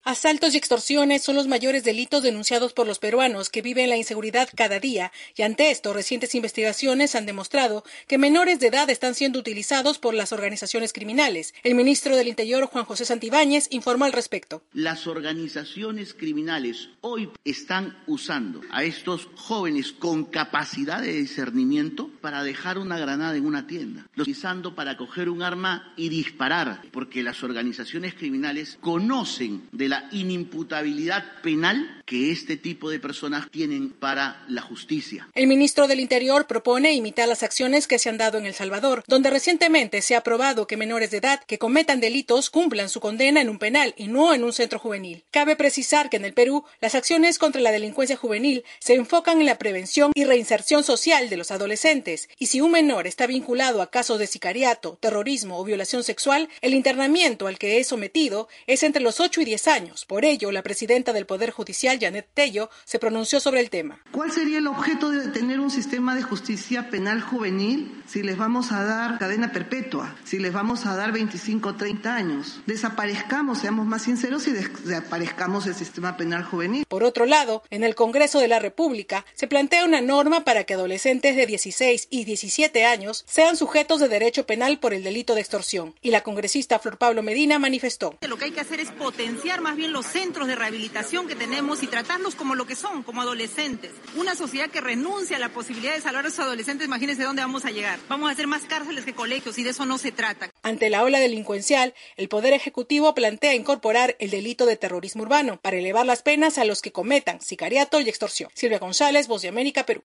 Asaltos y extorsiones son los mayores delitos denunciados por los peruanos que viven la inseguridad cada día, y ante esto, recientes investigaciones han demostrado que menores de edad están siendo utilizados por las organizaciones criminales. El ministro del Interior, Juan José Santibáñez, informó al respecto. Las organizaciones criminales hoy están usando a estos jóvenes con capacidad de discernimiento para dejar una granada en una tienda, utilizando para coger un arma y disparar, porque las organizaciones criminales conocen de la inimputabilidad penal que este tipo de personas tienen para la justicia. El ministro del Interior propone imitar las acciones que se han dado en El Salvador, donde recientemente se ha aprobado que menores de edad que cometan delitos cumplan su condena en un penal y no en un centro juvenil. Cabe precisar que en el Perú, las acciones contra la delincuencia juvenil se enfocan en la prevención y reinserción social de los adolescentes, y si un menor está vinculado a casos de sicariato, terrorismo o violación sexual, el internamiento al que es sometido es entre los 8 y 10 años. Por ello, la presidenta del Poder Judicial, Janet Tello, se pronunció sobre el tema. ¿Cuál sería el objeto de tener un sistema de justicia penal juvenil si les vamos a dar cadena perpetua, si les vamos a dar 25 o 30 años? Desaparezcamos, seamos más sinceros, y desaparezcamos el sistema penal juvenil. Por otro lado, en el Congreso de la República se plantea una norma para que adolescentes de 16 y 17 años sean sujetos de derecho penal por el delito de extorsión. Y la congresista Flor Pablo Medina manifestó. Lo que hay que hacer es potenciar más bien los centros de rehabilitación que tenemos y tratarlos como lo que son, como adolescentes. Una sociedad que renuncia a la posibilidad de salvar a esos adolescentes, imagínense dónde vamos a llegar. Vamos a hacer más cárceles que colegios y de eso no se trata. Ante la ola delincuencial, el Poder Ejecutivo plantea incorporar el delito de terrorismo urbano para elevar las penas a los que cometan sicariato y extorsión. Silvia González, Voz de América, Perú.